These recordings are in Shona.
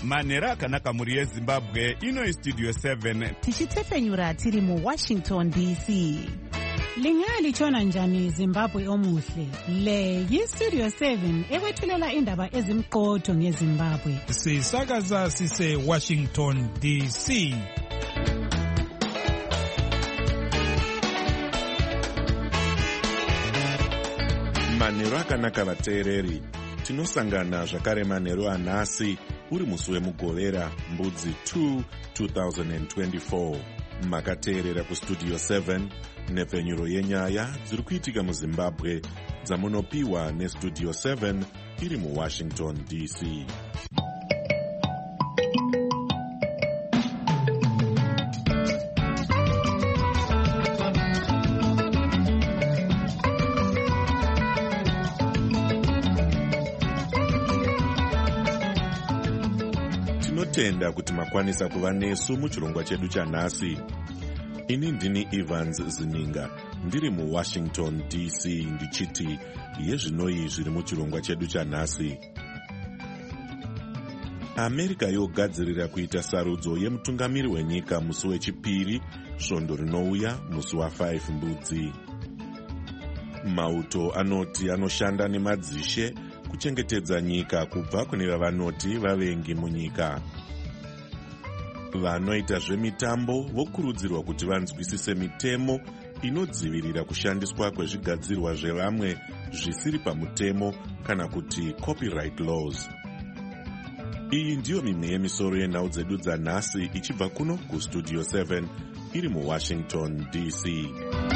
manhero akanaka mhuri yezimbabwe. Ino Studio 7 tichitefenyura tiri muWashington DC. Lingalitshona njani Zimbabwe omuhle? Le yiStudio 7 ekwethulela indaba ezimqotho ngeZimbabwe. Sisakaza sise Washington DC. Manhero akanaka vateereri, tinosangana zvakare manhero anhasi uri musi wemugovera mbudzi 2 2024. Makateerera kuStudio 7 nepfenyuro yenyaya dziri kuitika muZimbabwe dzamunopiwa neStudio 7 iri muWashington DC. Tinotenda kuti makwanisa kuva nesu muchirongwa chedu chanhasi. Ini ndini Evans Zininga, ndiri muWashington DC ndichiti yezvinoi zviri muchirongwa chedu chanhasi. America yogadzirira kuita sarudzo yemutungamiri wenyika musi wechipiri svondo rinouya musi wa5 mbudzi. Mauto anoti anoshanda nemadzishe kuchengetedza nyika kubva kune vavanoti vavengi munyika. Vanoita zvemitambo vokurudzirwa kuti vanzwisise mitemo inodzivirira kushandiswa kwezvigadzirwa zvevamwe zvisiri pamutemo kana kuti copyright laws. Iyi ndiyo mimwe yemisoro yenhau dzedu dzanhasi ichibva kuno kuStudio 7 iri muWashington DC.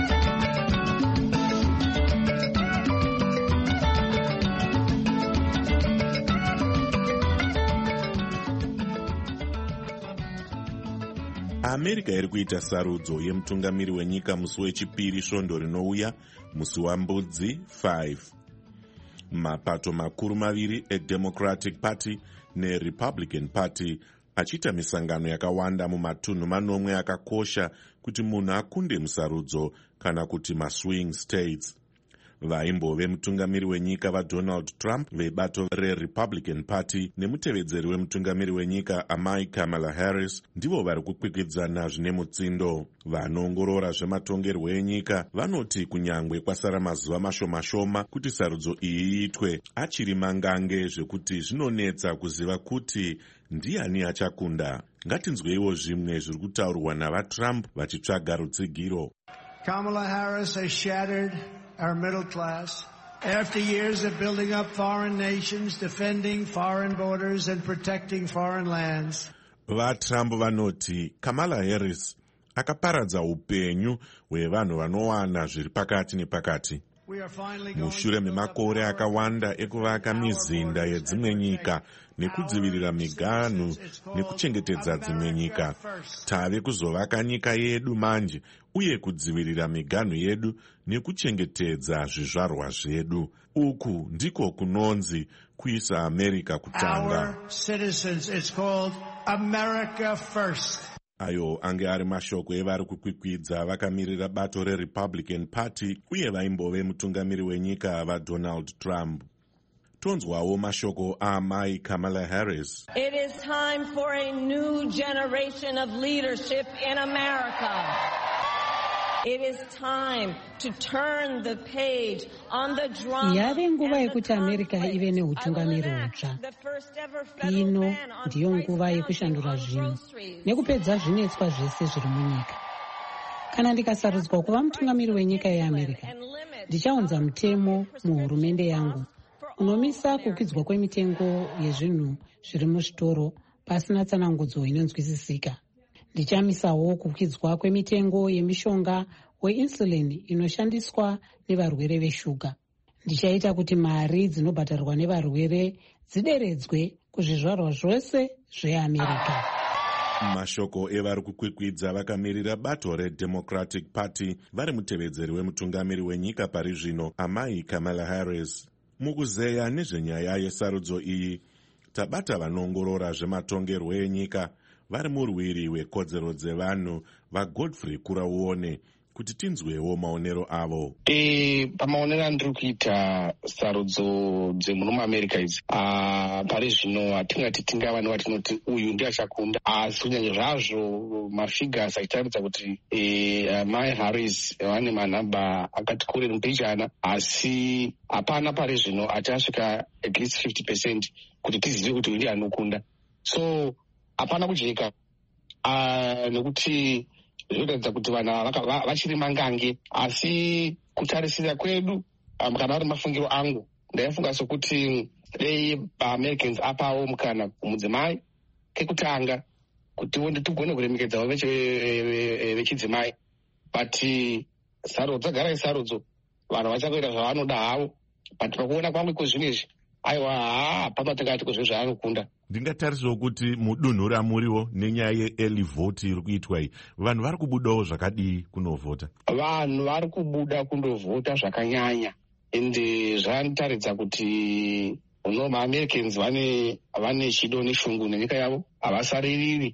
America iri kuita sarudzo yemutungamiri wenyika musi wechipiri svondo rinouya musi wambudzi 5. Mapato makuru maviri eDemocratic Party neRepublican Party achiita misangano yakawanda mumatunhu manomwe akakosha kuti munhu akunde musarudzo kana kuti maswing states. Vaimbove mutungamiri wenyika vaDonald Trump vebato reRepublican Party nemutevedzeri wemutungamiri wenyika amai Kamala Harris ndivo vari kukwikwidzana zvine mutsindo. Vanoongorora zvematongerwo enyika vanoti kunyangwe kwasara mazuva mashoma kuti sarudzo iyi iitwe, achiri mangange zvekuti zvinonetsa kuziva kuti ndiani achakunda. Ngatinzweiwo zvimwe zviri kutaurwa navaTrump vachitsvaga rutsigiro. Kamala Harris has shattered our middle class. After years of building up foreign nations, defending foreign borders and protecting foreign lands. VaTrump vanoti Kamala Harris akaparadza upenyu hwevanhu vanowana zviri pakati nepakati. Mushure memakore akawanda ekuvaka mizinda yedzimwe nyika nekudzivirira miganhu nekuchengetedza dzimwe nyika, tave kuzovaka nyika yedu manje uye kudzivirira miganhu yedu nekuchengetedza zvizvarwa zvedu. Uku ndiko kunonzi kuisa America kutanga. Ayo ange ari mashoko evari kukwikwidza vakamirira bato reRepublican Party uye vaimbove mutungamiri wenyika vaDonald Trump. Tonzwawo mashoko aamai Kamala Harris. It is time for a new generation of leadership in America. It is time to turn the page on the drama. Yave nguva yekuti America ive neutungamiri hutsva. Ino ndiyo nguva yekushandura zvinhu nekupedza zvinetswa zvese zviri munyika. Kana ndikasarudzwa kuva mutungamiri wenyika yeAmerica, ndichaunza mutemo muhurumende yangu unomisa kukwidzwa kwemitengo yezvinhu zviri muzvitoro pasina tsanangudzo inonzwisisika. Ndichamisawo kukwidzwa kwemitengo yemishonga weinsulin inoshandiswa nevarwere veshuga. Ndichaita kuti mari dzinobhadharwa nevarwere dzideredzwe kuzvizvarwa zvose zveAmerica. Mashoko evari kukwikwidza vakamirira bato reDemocratic Party vari mutevedzeri wemutungamiri wenyika pari zvino amai Kamala Harris. Mukuzeya nezvenyaya yesarudzo iyi, tabata vanoongorora zvematongerwo enyika vari murwiri hwekodzero dzevanhu vaGodfrey Kurauone kuti tinzwewo maonero avo. Pamaonero andiri kuita sarudzo dzemuno muamerica idzi, pari zvino hatingati tingava newatinoti uyu ndiye achakunda, asi kunyanya zvazvo mafigures achitaridza kuti mai Harris vane manhamba akati kurei mbijana, asi hapana pari zvino achasvika at least 50% kuti tizive kuti uyu ndiye anokunda. So hapana kujeka nekuti zvinoratidza kuti vanhu vachiri mangange, asi kutarisira kwedu kana vari mafungiro angu, ndaifunga sokuti dei vaAmericans apawo mukana kumudzimai kekutanga kuti tigone kuremekedzawo vechidzimai, but sarudzo dzagara isarudzo, vanhu vachakuita zvavanoda havo, but pakuona kwangu kwezvinezvi aiwa pamatingati kwezvo zvaanokunda. Ndingatarisawo kuti mudunhu ramuriwo nenyaya yeearly vote iri kuitwa iyi, vanhu vari kubudawo zvakadii kunovhota? Vanhu vari kubuda kundovhota zvakanyanya, ende zvanotaridza kuti maAmericans vane chido neshungu nenyika yavo, havasaririri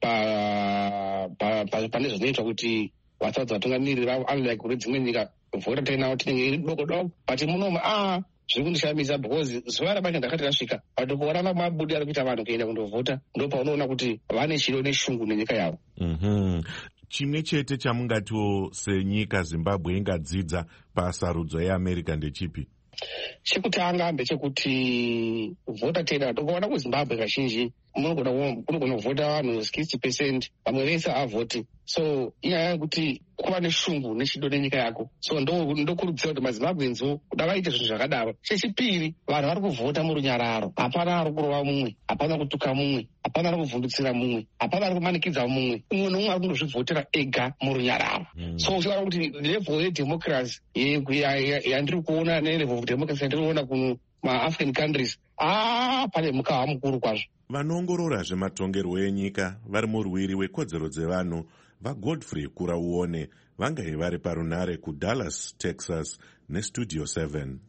pane zvinoitwa kuti vasaudza vatungamiriri vavo, unlike kune dzimwe nyika vhota tainawo tinenge iri doko doko, but munomu zviri kundishamisa because zuva rapacho ndakati rasvika padokuona mabudi ari kuita vanhu kuenda kundovhota, ndo paunoona kuti vane chido neshungu nenyika yavo. Chimwe chete chamungatiwo senyika Zimbabwe ingadzidza pasarudzo yeAmerica ndechipi? Chekutanga ndechekuti vhota tena tokaona kuZimbabwe kazhinji kunogona kuvhota vanhu 60%, vamwe vese avhoti. So inyaya yekuti kuva neshungu nechido nenyika yako, so ndokurudzira kuti maZimbabweans kuda vaite zvinhu zvakadaro. Chechipiri, vanhu vari kuvhota murunyararo, hapana ari kurova mumwe, hapana kutuka mumwe, hapana ari kuvhundutsira mumwe, hapana ari kumanikidza mumwe, umwe nomumwe ari kundozvivhotera ega murunyararo. So uchiona kuti level yedemocracy yandiri kuona nelevel of democracy yandiri kuona kumaAfrican countries, pane mukava mukuru kwazvo. Vanoongorora zvematongerwo enyika vari murwiri wekodzero dzevanhu vaGodfrey Kurauone vangai vari parunare kuDallas, Texas neStudio 7.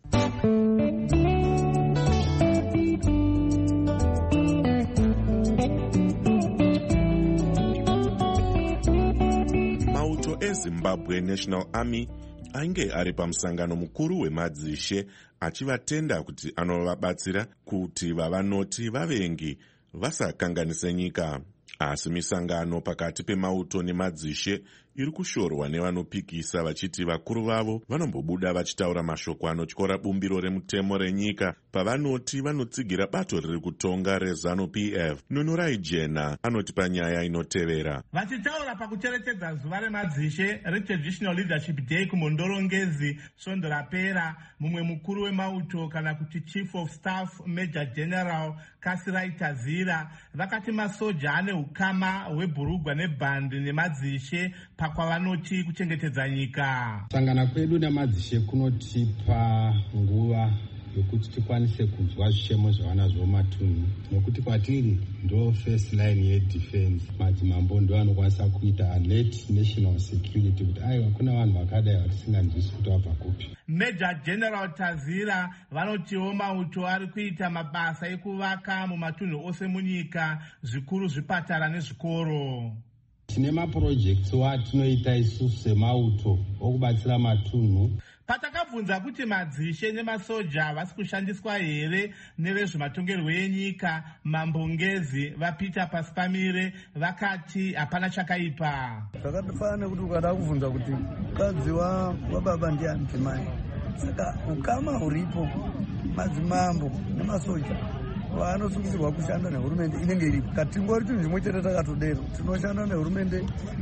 Mauto eZimbabwe National Army ainge ari pamusangano mukuru wemadzishe achivatenda kuti anovabatsira kuti vavanoti vavengi vasakanganise nyika. Asi misangano pakati pemauto nemadzishe iri kushorwa nevanopikisa vachiti vakuru vavo vanombobuda vachitaura mashoko anotyora bumbiro remutemo renyika pavanoti vanotsigira bato riri kutonga reZANU-PF. Nunurai Jena anoti panyaya inotevera. Vachitaura pakucherechedza zuva remadzishe reTraditional Leadership Day kumondorongezi svondo rapera, mumwe mukuru wemauto kana kuti Chief of Staff Major General Kasirai Tazira vakati masoja ane ukama hwebhurugwa nebhandi nemadzishe pakwavanoti kuchengetedza nyika. Kusangana kwedu nemadzishe kunotipa nguva yokuti tikwanise kunzwa zvichemo zvavanazvo matunhu, nokuti kwatiri ndo first line yedefense. Madzimambo ndo anokwanisa kuita alert national security kuti aiwa kuna vanhu vakadai vatisinganzwisi kuti vabva kupi. Major General Tazira vanotiwo mauto ari kuita mabasa ekuvaka mumatunhu ose munyika, zvikuru zvipatara nezvikoro. Tine mapurojekts atinoita isusu semauto okubatsira matunhu. Patakabvunza kuti madzishe nemasoja vasi kushandiswa here nevezvematongerwo enyika, mambongezi vapita pasi pamire vakati hapana chakaipa. Zvakafanana nekuti ukada kubvunza kuti mukadzi wababa ndiani timai, saka ukama huripo madzimambo nemasoja vanosungirwa kushanda nehurumende inenge iripo. Katingori chinhu chimwe chete takatodero tinoshanda nehurumende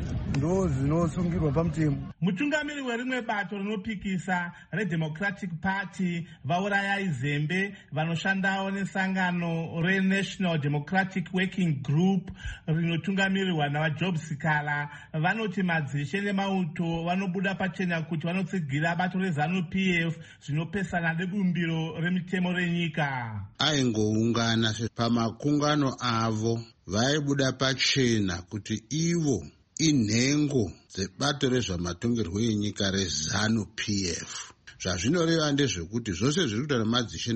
ndo zvinosungirwa pamutemo. Mutungamiri werimwe bato rinopikisa reDemocratic Party vaurayai zembe vanoshandawo nesangano reNational Democratic Working Group rinotungamirirwa navaJob Sikala vanoti madzishe nemauto vanobuda pachena kuti vanotsigira bato reZANU-PF zvinopesana nebumbiro remitemo renyika. Aingoungana pamakungano avo vaibuda pachena kuti ivo inhengo dzebato rezvamatongerwo enyika reZANU-PF. Zvazvinoreva ndezvekuti zvose zviri kuita nemadzishe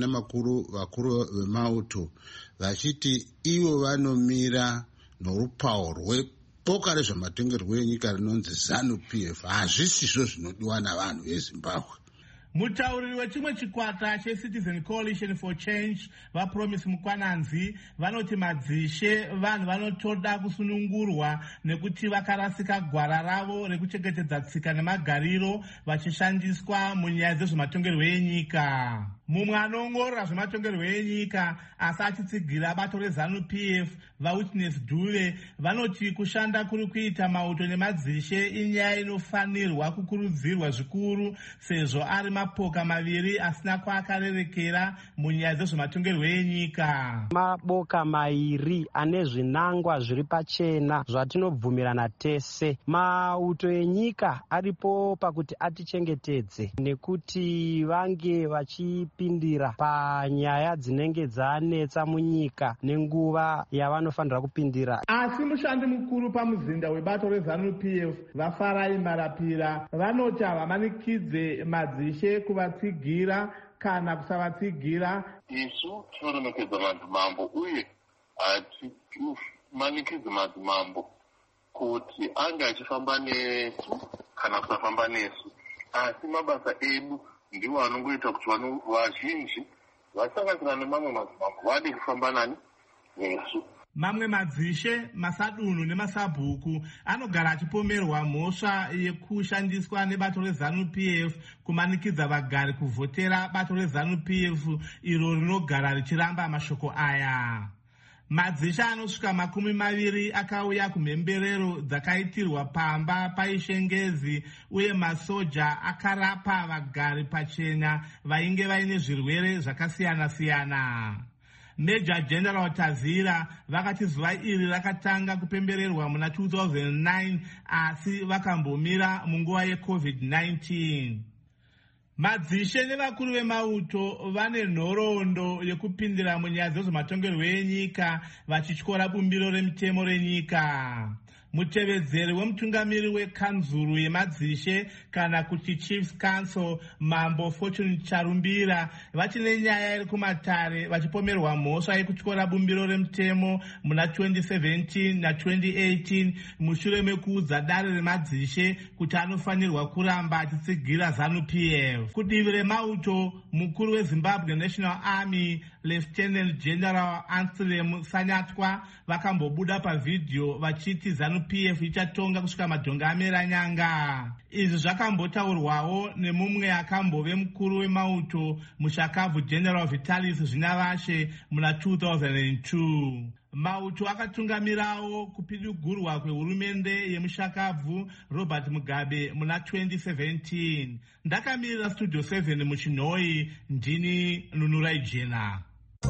vakuru vemauto vachiti ivo vanomira norupawo boka rezvematongerwo enyika rinonzi ZANU-PF hazvisizvo zvinodiwa navanhu vezimbabwe. Mutauriri wechimwe chikwata cheCitizen Coalition for Change vaPromise Mukwananzi vanoti madzishe vanhu vanotoda kusunungurwa nekuti vakarasika gwara ravo rekuchengetedza tsika nemagariro vachishandiswa munyaya dzezvematongerwo enyika. Mumwe anoongorora zvematongerwo enyika asi achitsigira bato reZANU-PF vaWitness Dube vanoti kushanda kuri kuita mauto nemadzishe inyaya inofanirwa kukurudzirwa zvikuru sezvo ari mapoka maviri asina kwaakarerekera munyaya dzezvematongerwo enyika. Maboka mairi ane zvinangwa zviri pachena zvatinobvumirana tese. Mauto enyika aripo pakuti atichengetedze nekuti vange vachipindira panyaya dzinenge dzanetsa munyika nenguva yavanofanira kupindira. Asi mushandi mukuru pamuzinda webato reZANU-PF vaFarai Marapira vanoti havamanikidze madzishe kuvatsigira kana kusavatsigira. Isu tinoremekedza madzimambo uye hatimanikidze madzimambo kuti ange achifamba nesu kana kusafamba nesu, asi mabasa edu ndiwo anongoita kuti vanhu vazhinji vasanganisira nemamwe madzimambo vade kufamba nani nesu. Mamwe madzishe, masadunhu nemasabhuku anogara achipomerwa mhosva yekushandiswa nebato reZANU-PF kumanikidza vagari kuvhotera bato reZANU-PF iro rinogara richiramba mashoko aya. Madzishe anosvika 20 akauya kumhemberero dzakaitirwa pamba paishengezi uye masoja akarapa vagari pachena vainge vaine zvirwere zvakasiyana-siyana. Major General Tazira vakati zuva iri rakatanga kupembererwa muna 2009 asi vakambomira munguva yeCovid-19. Madzishe nevakuru vemauto vane nhoroondo yekupindira munyaya dzezvematongerwo enyika vachityora bumbiro remitemo renyika. Mutevedzeri wemutungamiri wekanzuru yemadzishe kana kuti Chiefs Council Mambo Fortune Charumbira vachine nyaya iri kumatare vachipomerwa mhosva yekutyora bumbiro remutemo muna 2017 na2018 mushure mekuudza dare remadzishe kuti anofanirwa kuramba achitsigira ZANU-PF. Kudivi remauto, mukuru weZimbabwe National Army Lieutenant General Anselm Sanyatwa vakambobuda pavhidhiyo vachiti ZANU-PF ichatonga kusvika madhonga amera nyanga. Izvi zvakambotaurwawo nemumwe akambove mukuru wemauto mushakabvu General Vitalis Zvinavashe muna 2002. Mauto akatungamirawo kupidugurwa kwehurumende yemushakabvu Robert Mugabe muna 2017. Ndakamirira Studio 7 muChinhoi, ndini Nunurai Jena.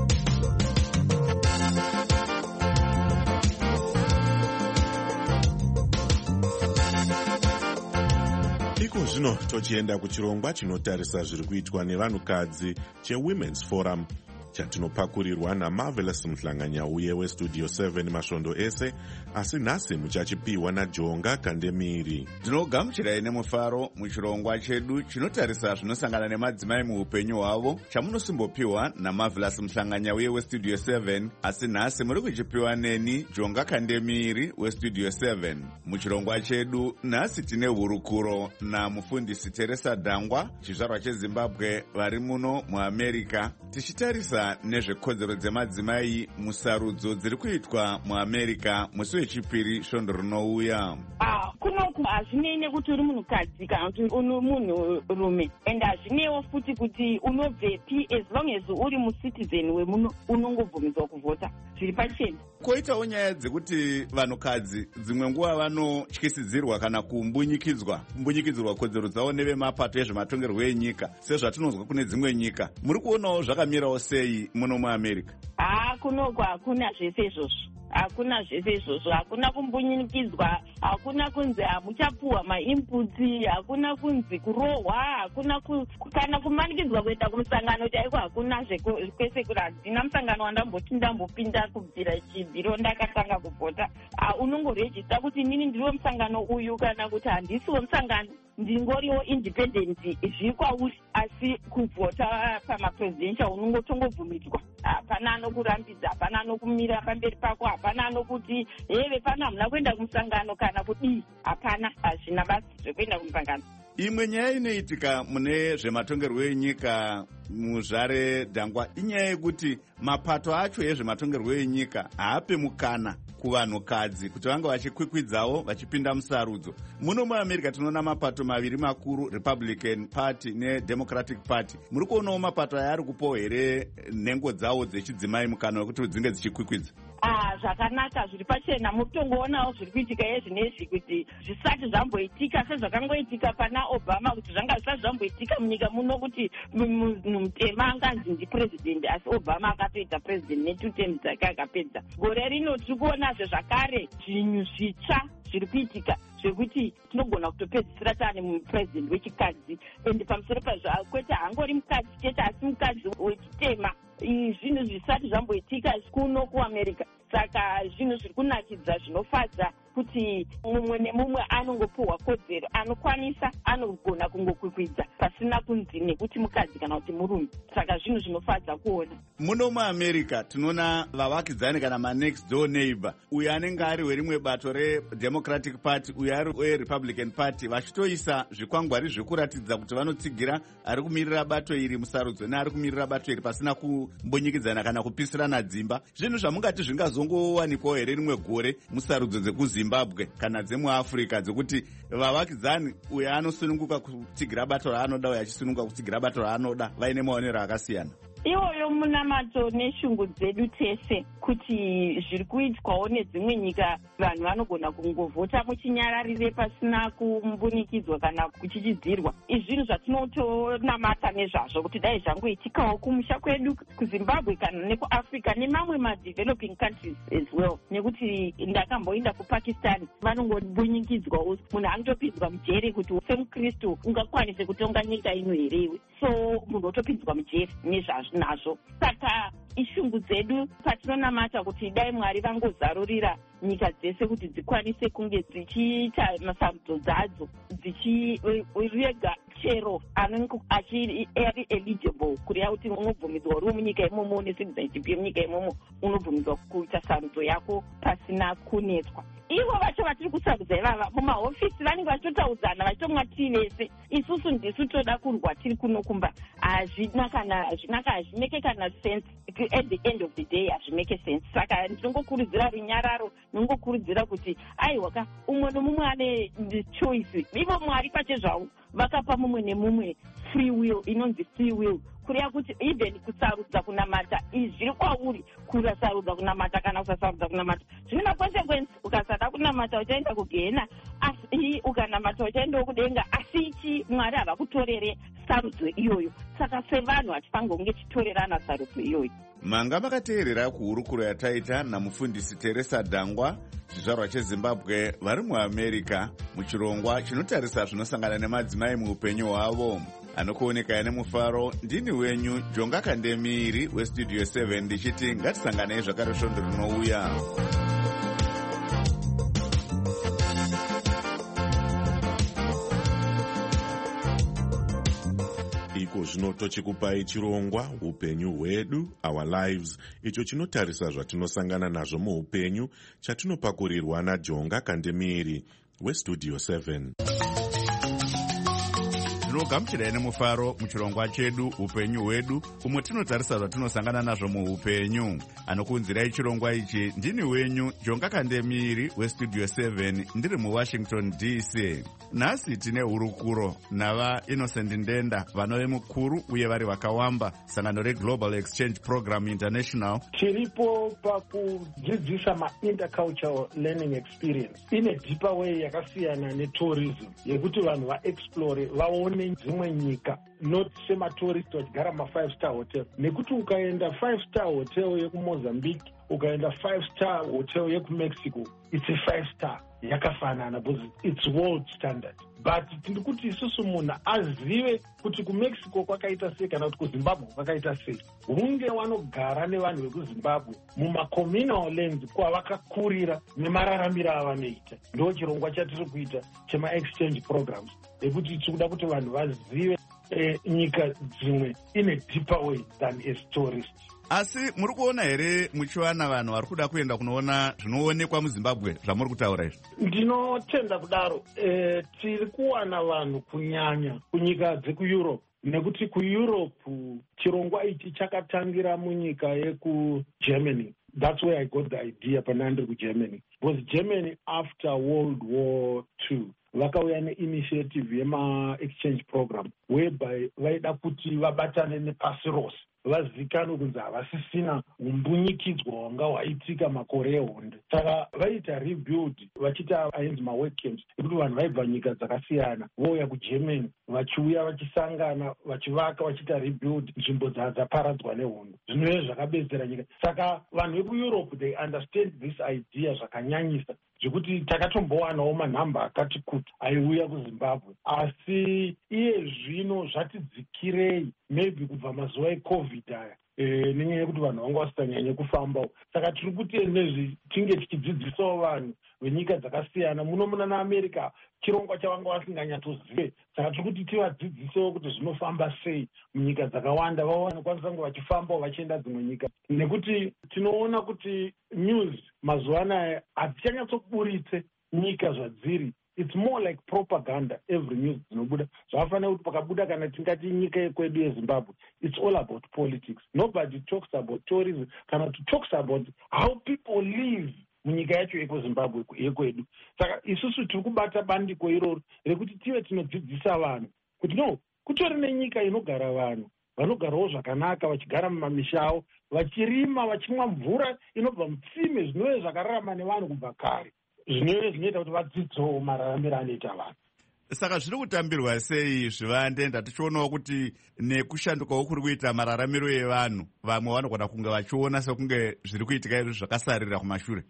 Iko zvino tochienda kuchirongwa chinotarisa zviri kuitwa nevanhukadzi cheWomen's Forum chatinopakurirwa naMarvelous Mhlanganyauye weStudio 7 masvondo ese, asi nhasi muchachipiwa naJonga Kandemiri. Tinogamuchirai nemufaro muchirongwa chedu chinotarisa zvinosangana nemadzimai muupenyu hwavo chamunosimbopiwa naMarvelous Mhlanganyauye weStudio 7, asi nhasi muri kuchipiwa neni Jonga Kandemiri weStudio 7. Muchirongwa chedu nhasi tine hurukuro namufundisi Teresa Dhangwa, chizvarwa cheZimbabwe vari muno muAmerica, tichitarisa nezvekodzero dzemadzimai musarudzo dziri kuitwa muAmerica musi wechipiri svondo rinouya. Kunoku hazvinei nekuti uri munhukadzi kana kuti uri munhurume, and hazvinewo futi kuti unobvepi, as long as uri mucitizen wemuno unongobvumidzwa kuvhota, zviri pachena. Koitawo nyaya dzekuti vanhukadzi dzimwe nguva vanotyisidzirwa kana kumbunyikidzirwa kodzero dzavo nevemapato ezvematongerwo enyika sezvatinonzwa kune dzimwe nyika. Muri kuonawo zvakamirawo sei muno muAmerica? Kunoku hakuna zvese izvozvo. Hakuna zvese izvozvo, hakuna kumbunyikidzwa, hakuna kunzi hamuchapuhwa mainputi, hakuna kunzi kurohwa, hakuna kana kumanikidzwa kuenda kumusangano chaiko, hakuna kwese kuti handina musangano wandamboti ndambopinda kubvira chibhiro ndakatanga kuvhota. unongorejista kuti inini ndiri wemusangano uyu kana kuti handisi wemusangano ndingoriwo independent zviri kwauri. Asi kuvhota pamapresidential unongotongobvumidzwa, hapana anokurambidza, hapana anokumira pamberi pako, hapana anokuti heve pano hamuna kuenda kumusangano kana kudii, hapana, hazvina basi zvekuenda kumusangano. Imwe nyaya inoitika mune zvematongerwo enyika muzvare Dhangwa inyaya yekuti mapato acho ezvematongerwo enyika haape mukana kuvanhukadzi kuti vanga vachikwikwidzawo vachipinda musarudzo. Muno muAmerica tinoona mapato maviri makuru, Republican Party neDemocratic Party. Muri kuonawo mapato aya ari kupawo here nhengo dzawo dzechidzimai mukana wekuti dzinge dzichikwikwidza? Zvakanaka, zviri pachena. Murikutongoonawo zviri kuitika yezvinezvi kuti zvisati zvamboitika sezvakangoitika pana Obama, kuti zvanga zvisati zvamboitika munyika muno kuti munhu mutema anganzi ndipurezidendi, asi Obama akatoita purezidendi ne2 terms dzake akapedza. Gore rino tiri kuonazve zvakare zvinhu zvitsva zviri kuitika zvekuti tinogona kutopedzisira taane mupurezidendi wechikadzi, ende pamusoro pazvo kwete hangori mukadzi chete asi mukadzi wechitema. Zvinhu zvisati zvamboitika kuno kuAmerica. Saka zvinhu zviri kunakidza zvinofadza kuti mumwe nemumwe anongopuhwa kodzero, anokwanisa anogona kungokwikwidza pasina kunzi nekuti mukadzi kana kuti murume. Saka zvinhu zvinofadza kuona. Muno muAmerica tinoona vavakidzani kana manext door neighbor, uyo anenge ari werimwe bato reDemocratic Party, uyo ari weRepublican Party, vachitoisa zvikwangwari zvekuratidza kuti vanotsigira ari kumirira bato iri musarudzo neari kumirira bato iri pasina kumbonyikidzana kana kupisirana dzimba. Zvinhu zvamungati zvingazongowanikwawo here rimwe gore musarudzo dzekuZimbabwe kana dzemuAfrica dzekuti vavakidzani uyo anosununguka kutsigira bato raanoda, uyo achisununguka kutsigira bato raanoda, vaine maonero akasiyana? Iwoyo munamato neshungu dzedu tese kuti zviri kuitwawo nedzimwe nyika, vanhu vanogona kungovhota muchinyararire pasina kumbunikidzwa kana kuchichidzirwa. Izvi zvinhu zvatinotonamata nezvazvo kuti dai zvangoitikawo kumusha kwedu kuZimbabwe kana nekuAfrica nemamwe madeveloping countries as well. Nekuti ndakamboinda kuPakistan, vanongombunyikidzwawo, munhu anotopinzwa mujeri kuti semukristu ungakwanise kutonga nyika ino herewe, so munhu otopinzwa mujeri nezvazvo nazvo. Saka ishungu dzedu patinonamata kuti dai Mwari vangozarurira nyika dzese kuti dzikwanise kunge dzichiita masarudzo dzadzo, dzichirega chero anenge achiri eligible kureva kuti unobvumidzwa uri munyika imomo necitizenship yemunyika imomo, unobvumidzwa kuita sarudzo yako pasina kunetswa. Ivo vacho vatiri kusarudza ivava mumahofisi vanenge vachitotaudzana vachitomwa tii vese, isusu ndisu toda kurwa tiri kuno kumba. Hazvimeke kana sense at the end of the day, hazvimeke sense. Saka ndinongokurudzira runyararo, ndinongokurudzira kuti aiwaka umwe nomumwe ane choice. Ivo Mwari pache zvavo vakapa mumwe nemumwe free will, inonzi free will, kureva kuti even kusarudza kunamata izvi zviri kwauri, kusarudza kunamata kana kusasarudza kunamata zvine makonsekwensi. Ukasada kunamata uchaenda kugehena, asi ukanamata uchaendawo kudenga. Asi ichi Mwari hava kutorere sarudzo iyoyo, saka sevanhu hatifanirwa kunge titorerana sarudzo iyoyo. Manga makateerera kuhurukuro yataita namufundisi Teresa Dhangwa, chizvarwa cheZimbabwe, vari muAmerica, muchirongwa chinotarisa zvinosangana nemadzimai muupenyu hwavo. Anokuoneka nemufaro, ndini wenyu Jonga Kandemiri weStudio 7 ndichiti ngatisanganei zvakare svondo rinouya. Iko zvino tochikupai chirongwa upenyu hwedu, our lives, icho chinotarisa zvatinosangana nazvo muupenyu, chatinopakurirwa naJonga Kandemiri weStudio 7. Tinogamuchirai nemufaro muchirongwa chedu upenyu hwedu, umwe tinotarisa zvatinosangana nazvo muupenyu. Anokuunzirai chirongwa ichi ndini wenyu Jonga Kandemiri weStudio 7 ndiri muWashington DC. Nhasi tine hurukuro nava Innocent Ndenda, vanove mukuru uye vari vakawamba sangano reGlobal Exchange Program International. Tiripo pakudzidzisa ma-intercultural learning experience in a deeper way yakasiyana netourism, yekuti vanhu vaexplore, vaone dzimwe nyika, not sema-tourist vachigara ma-5-star hotel. Nekuti ukaenda 5-star hotel yekuMozambique, ukaenda 5-star hotel yekuMexico, it's a 5-star. Yakafanana because it's world standard. but tiri kuti isusu munhu azive kuti kumexico kwakaita sei kana kuti kuzimbabwe kwakaita sei. Hunge vanogara nevanhu vekuzimbabwe mumacommunal lands kwavakakurira nemararamiro avanoita. Ndo chirongwa chatiri kuita chema-exchange programs ekuti tiri kuda kuti vanhu vazive nyika dzimwe in a deeper way than as tourists. Asi muri kuona here muchiwana vanhu vari kuda kuenda kunoona zvinoonekwa muZimbabwe zvamuri kutaura izvi? Ndinotenda kudaro. Tiri kuwana vanhu kunyanya kunyika dzekueurope, nekuti kueurope chirongwa ichi chakatangira munyika yekugermany. That's where I got the idea pana ndiri kugermany. Because Germany after World War II vakauya neinitiative yema-exchange program whereby vaida kuti vabatane nepasi rose, vazikanwe kunzi havasisina umbunyikidzwa hwanga hwaitika makore ehonde. Saka vaita rebuild vachiita ainzi mawork camps ekuti vanhu vaibva nyika dzakasiyana vouya kugermany vachiuya vachisangana vachivaka vachiita rebuild nzvimbo dzaparadzwa nehondo. Zvinove zvakabetsera nyika. Saka vanhu vekueurope they understand this idea zvakanyanyisa zvekuti takatombowanawo manhamba akati kuti aiuya kuZimbabwe, asi iye zvino zvatidzikirei maybe kubva mazuva ecovid aya nenyaya yekuti vanhu vanga vasitanyanye kufambawo. Saka tiri kuti nezvi tinge tichidzidzisawo vanhu venyika dzakasiyana. Muno muna naAmerica chirongwa chavanga vasinganyatsozive, saka tiri kuti tivadzidzisewo kuti zvinofamba sei munyika dzakawanda, vanokwanisa kunge vachifambawo vachienda dzimwe nyika. Nekuti tinoona kuti news mazuva anaya hadzichanyatsoburitse nyika zvadziri. It's more like propaganda every news dzinobuda. Zvakafanira kuti pakabuda kana tingati nyika yekwedu yeZimbabwe, it's all about politics. Nobody talks about tourism kana to talks about how people live munyika yacho yekuZimbabwe yekwedu. Saka isusu tiri kubata bandiko iroro rekuti tive tinodzidzisa vanhu kuti no, kutori nenyika inogara vanhu vanogarawo zvakanaka, vachigara mumamisha avo, vachirima, vachimwa mvura inobva mutsime, zvinove zvakararama nevanhu kubva kare, zvinove zvinoita kuti vadzidzewo mararamiro anoita vanhu. Saka zviri kutambirwa sei zvivande? Ndatichionawo kuti nekushandukawo kuri kuita mararamiro evanhu, vamwe vanogona kunge vachiona sekunge zviri kuitika izvi zvakasarira kumashure.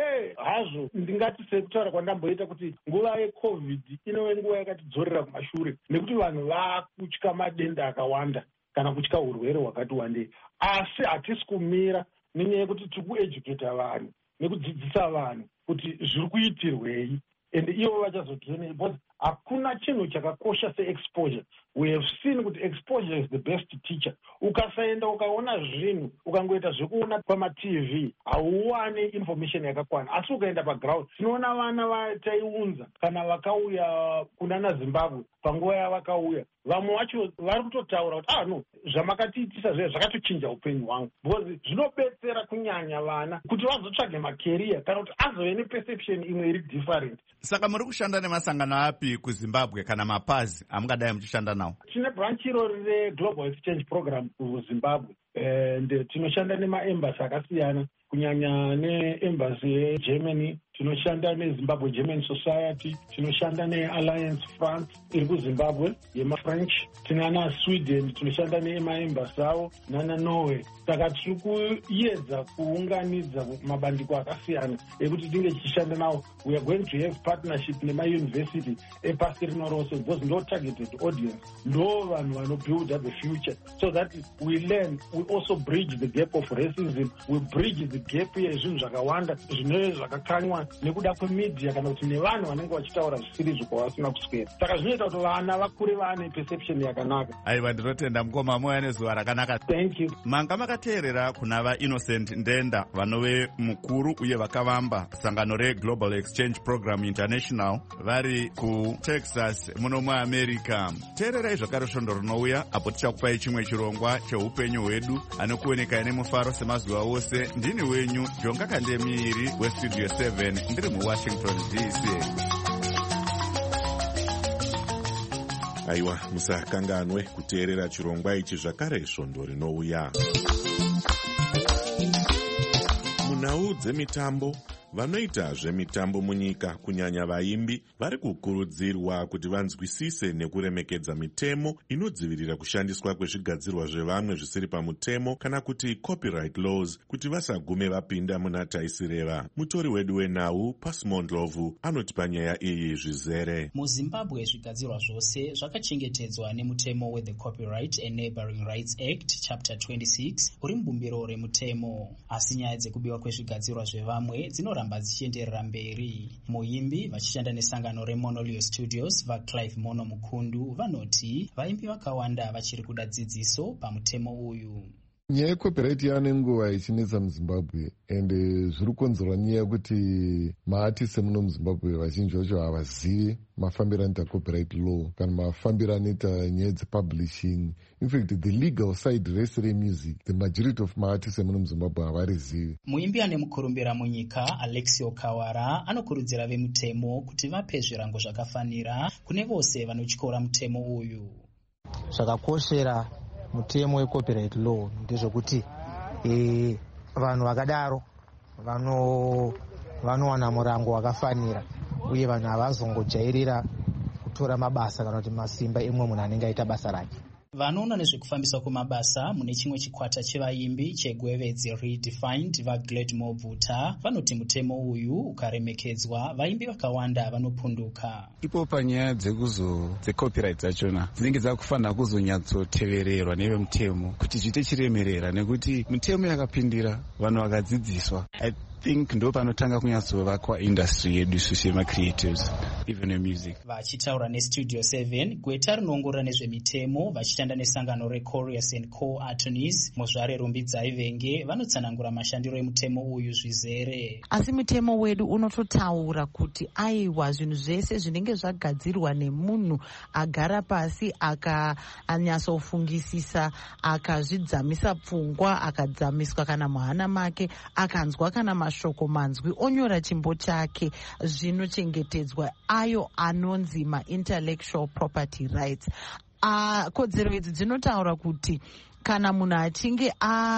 Hazvo ndingati sekutaura kwandamboita kuti nguva yecovid inove nguva yakatidzorera kumashure, nekuti vanhu vakutya madenda akawanda kana kutya urwere hwakati wandei. Asi hatisi kumira nenyaya yekuti tiri kueducata vanhu nekudzidzisa vanhu kuti zviri kuitirwei, and ivo vachazotionei, because hakuna chinhu chakakosha seexposure. We have seen kuti exposure is the best teacher. Ukasaenda ukaona zvinhu ukangoita zvekuona pamatv hauwane information yakakwana, asi ukaenda paground. Tinoona vana vataiunza kana vakauya kunana Zimbabwe panguva yavakauya, vamwe vacho vari kutotaura kuti no, zvamakatiitisa zve zvakatochinja upenyu hwangu, because zvinobetsera kunyanya vana kuti vazotsvage macareer kana kuti azove neperception imwe iri different. Saka muri kushanda nemasangano api kuZimbabwe kana mapazi amungadai muchishanda nawo? Tine branch iro reGlobal Exchange Program kuZimbabwe, and tinoshanda nemaembassy akasiyana, kunyanya neembassy yeGermany, tinoshanda neZimbabwe German Society, tinoshanda neAlliance France iri kuZimbabwe yemaFrench, tinana Sweden tinoshanda nemaembassy avo, nana Norway. Saka tiri kuedza kuunganidza mabandiko akasiyana ekuti tinge tichishanda nawo. We are going to have partnership nemauniversity epasi rino rose, because ndo targeted audience, ndo vanhu vanobuild the future, so that we learn, we also bridge the gap of racism, we bridge the gap yezvinhu zvakawanda zvinove zvakakanywa nekuda kwemedia kana kuti nevanhu vanenge vachitaura zvisiri zvokwavasina kuswera. Saka zvinoita kuti vana vakure vane perception yakanaka. Aiwa, ndinotenda mukoma, muya nezuva rakanaka. Thank you. Manga makateerera kuna vaInnocent Ndenda vanove mukuru uye vakavamba sangano reGlobal Exchange Program International vari kuTexas muno muAmerica. Teererai zvakare svondo rinouya apo tichakupai chimwe chirongwa cheupenyu hwedu anokuonekai nemufaro semazuva ose. Ndini wenyu Jonga Kandemiri weStudio 7 ndiri muWashington DC. Aiwa, musakanganwe kuteerera chirongwa ichi zvakare svondo rinouya. Munhau dzemitambo, vanoita zvemitambo munyika kunyanya vaimbi vari kukurudzirwa kuti vanzwisise nekuremekedza mitemo inodzivirira kushandiswa kwezvigadzirwa zvevamwe zvisiri pamutemo kana kuti copyright laws kuti vasagume vapinda muna taisireva. Mutori wedu wenhau Pasimondlovu anoti panyaya iyi zvizere. MuZimbabwe zvigadzirwa zvose zvakachengetedzwa nemutemo we the Copyright and Neighboring Rights Act chapter 26 uri mubumbiro remutemo, asi nyaya dzekubiwa kwezvigadzirwa zvevamwe dzinoramba dzichienderera mberi. Muimbi vachishanda nesangano reMonolio Studios vaClive Mono Mukundu vanoti vaimbi vakawanda vachiri kuda dzidziso pamutemo uyu. Nyaya yecopyright yane nguva ichinetsa muZimbabwe ende zviri kukonzerwa nyaya yekuti maartists emuno muZimbabwe vazhinji vacho havazivi mafambiro anoita copyright law kana mafambiro anoita nyaya dzepublishing. In fact, the legal side rese remusic, the majority of maartists emuno muZimbabwe havarizivi. Muimbi ane mukurumbira munyika Alexio Kawara anokurudzira vemutemo kuti vape zvirango zvakafanira kune vose vanotyora mutemo uyu. Zvakakoshera mutemo wecopyright law ndezvokuti vanhu vakadaro vanowana murango wakafanira uye vanhu havazongojairira kutora mabasa kana kuti masimba emwe munhu anenge aita basa rake. Vanoona nezvekufambiswa kwemabasa mune chimwe chikwata chevaimbi chegwevedzi Redefined vaGladmore Bhuta vanoti mutemo uyu ukaremekedzwa vaimbi vakawanda vanopunduka. Ipo panyaya dzecopyright dzachona dzinenge dzakufanira kuzonyatsotevererwa nevemutemo kuti zviite chiremerera nekuti mutemo yakapindira vanhu vakadzidziswa. I think ndo panotanga kunyatsovakwa industry yedu isusu yemacreatives even yemusic. Vachitaura neStudio 7 gweta rinoongorora nezvemitemo vachitanda nesangano reCorius and Co-Attorneys muzvare Rumbidzai Venge vanotsanangura mashandiro emutemo uyu zvizere. Asi mutemo wedu unototaura kuti aiwa zvinhu zvese zvinenge zvagadzirwa nemunhu agara pasi akanyatsofungisisa akazvidzamisa pfungwa akadzamiswa kana muhana make akanzwa kana mashoko manzwi onyora chimbo chake zvinochengetedzwa ayo anonzi ma-intellectual property rights. Kodzero idzi dzinotaura kuti kana munhu achinge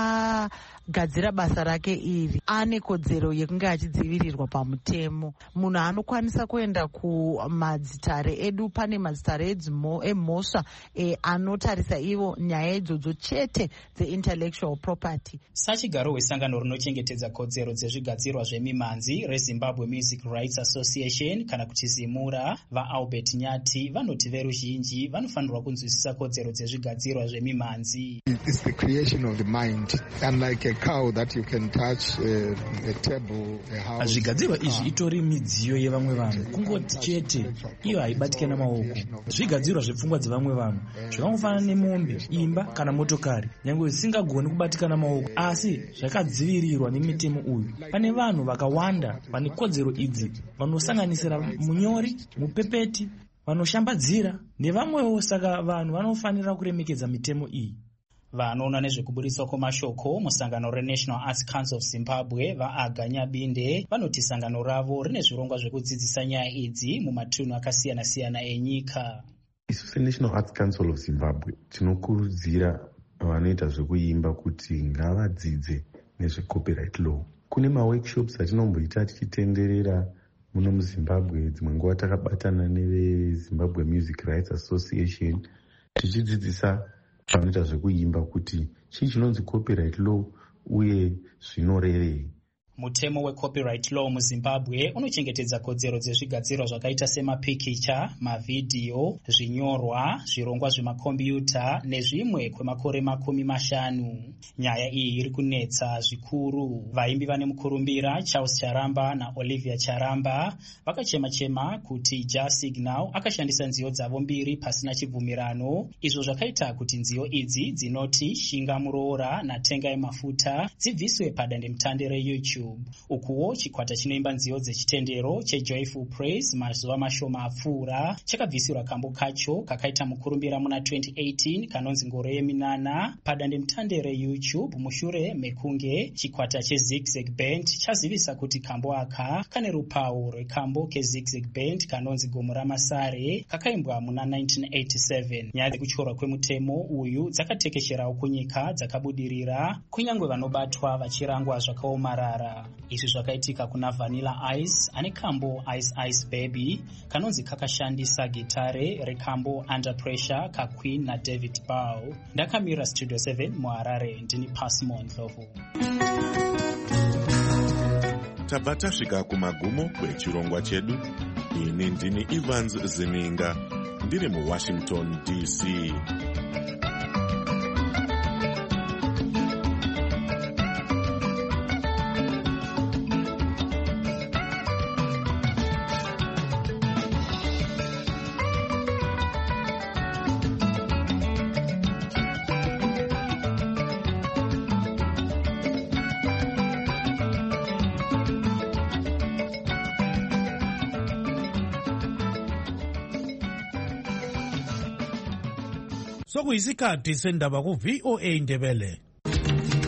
agadzira basa rake iri ane kodzero yekunge achidzivirirwa pamutemo. Munhu anokwanisa kuenda kumadzitare edu, pane madzitare emhosva anotarisa ivo nyaya idzodzo chete dze-intellectual property. Sachigaro wesangano rinochengetedza kodzero dzezvigadzirwa zvemimanzi reZimbabwe Music Rights Association kana kuti Zimura vaAlbert Nyati vanoti veruzhinji vanofanirwa kunzwisisa kodzero dzezvigadzirwa zvemimanzi. It's the creation of the mind, unlike a cow that you can touch, a table, a house. Zvigadzirwa izvi itori midziyo yevamwe vanhu kungoti chete iyo haibatike namaoko. Zvigadzirwa zvepfungwa dzevamwe vanhu zvakangofanana nemombe, imba kana motokari, nyange zvisingagoni kubatika namaoko asi zvakadzivirirwa nemitemo uyu. Pane vanhu vakawanda vane kodzero idzi vanosanganisira munyori, mupepeti, vanoshambadzira nevamwewo, saka vanhu vanofanira kuremekedza mitemo iyi. Vanoona nezvekubudiswa kwemashoko musangano reNational Arts Council of Zimbabwe vaAganya Binde vanoti sangano ravo rine zvirongwa zvekudzidzisa nyaya idzi mumatunhu akasiyana-siyana enyika. Isu seNational Arts Council of Zimbabwe tinokurudzira vanoita zvekuimba kuti ngavadzidze nezvecopyright law. Kune maworkshops atinomboita tichitenderera muno muZimbabwe, dzimwe nguva takabatana neveZimbabwe Music Rights Association tichidzidzisa vanoita zvekuimba kuti chii chinonzi copyright law uye zvinorevei. Mutemo wecopyright law muZimbabwe unochengetedza kodzero dzezvigadzirwa zvakaita semapikicha, mavhidhiyo, zvinyorwa, zvirongwa zvemakombiyuta nezvimwe kwemakore 50. Nyaya iyi iri kunetsa zvikuru. Vaimbi vane mukurumbira Charles Charamba naOlivia Charamba vakachema-chema kuti JaSignal akashandisa nziyo dzavo mbiri pasina chibvumirano, izvo zvakaita kuti nziyo idzi dzinoti Shinga Muroora naTengai Mafuta dzibviswe padandemutande reYouTube. Ukuwo chikwata chinoimba nziyo dzechitendero cheJoyful Praise mazuva mashoma apfuura chakabvisirwa kambo kacho kakaita mukurumbira muna 2018 kanonzi ngoro yeminana padandemutande reYouTube mushure mekunge chikwata cheZigzag Band chazivisa kuti kambo aka kane rupawo rwekambo keZigzag Band kanonzi Gomo raMasare kakaimbwa muna 1987. Nyaya dzekuchorwa kwemutemo uyu dzakatekesherawo kunyika dzakabudirira, kunyange vanobatwa vachirangwa zvakaomarara. kunyika. Izvi zvakaitika kuna Vanilla Ice ane kambo Ice Ice Baby kanonzi kakashandisa gitare rekambo Under Pressure kaQueen naDavid Bowie. Ndakamira Studio 7 muHarare, ndini Pasmo Ndlovu. Tabva tasvika kumagumo kwechirongwa chedu. Ini ndini Evans Zininga, ndiri muWashington DC. Sokuyisikhathi sendaba ku VOA Ndebele.